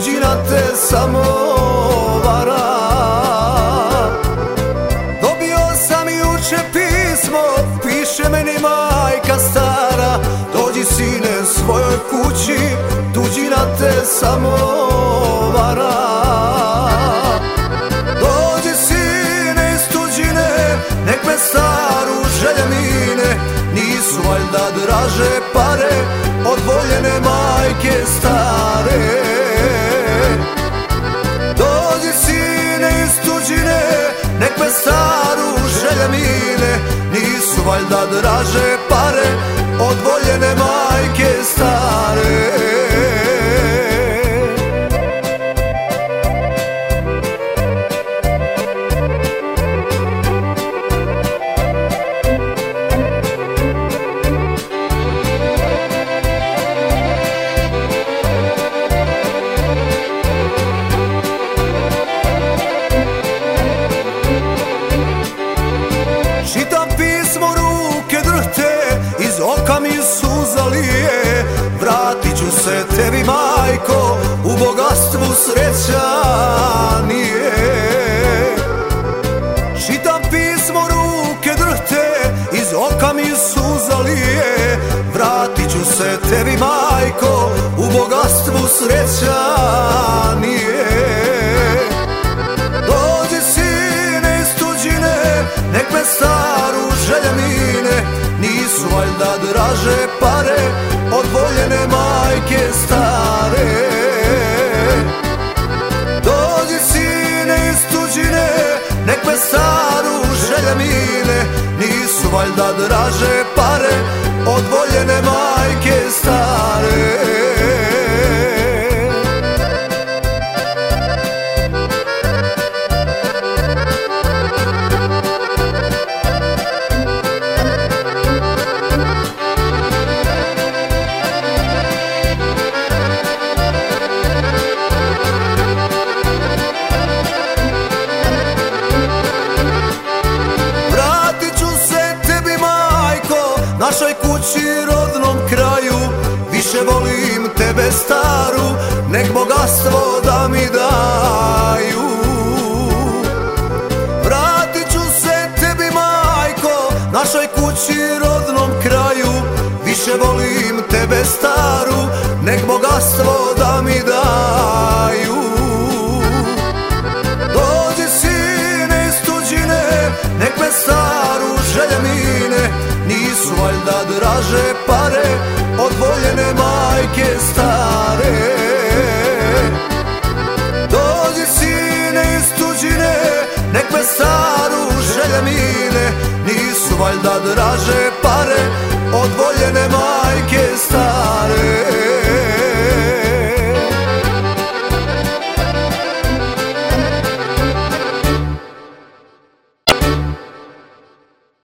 tuđina te samo vara. Dobio sam juče pismo, piše meni majka stara: dođi sine svojoj kući, tuđina te samo vara. Dođi sine iz tuđine, nek me staru želje mine, nisu valjda draže pare od voljene majke stare. Dođi sine iz tuđine, nek me staru želje mine, nisu valjda draže pare od voljene majke stare. Čitam pismo, ruke drhte, iz oka mi suza lije. Vratit ću se tebi majko, u bogatstvu sreća nije. Čitam pismo, ruke drhte, iz oka mi suza lije. Vratit ću se tebi majko, u bogatstvu sreća nije. Dođi sine iz tuđine, nek me staru želje mine, nisu valjda draže pare od voljene majke stare. Dođi sine iz tuđine, nek me staru želje mine, nisu valjda draže pare od voljene majke stare. Našoj kući, rodnom kraju, više volim tebe staru, nek bogatstvo da mi daju. Vratit ću se tebi majko, našoj kući, rodnom kraju, više volim tebe staru, nek bogatstvo da mi daju. Dođi sine iz tuđine, nek me staru želje mine, nisu valjda draže pare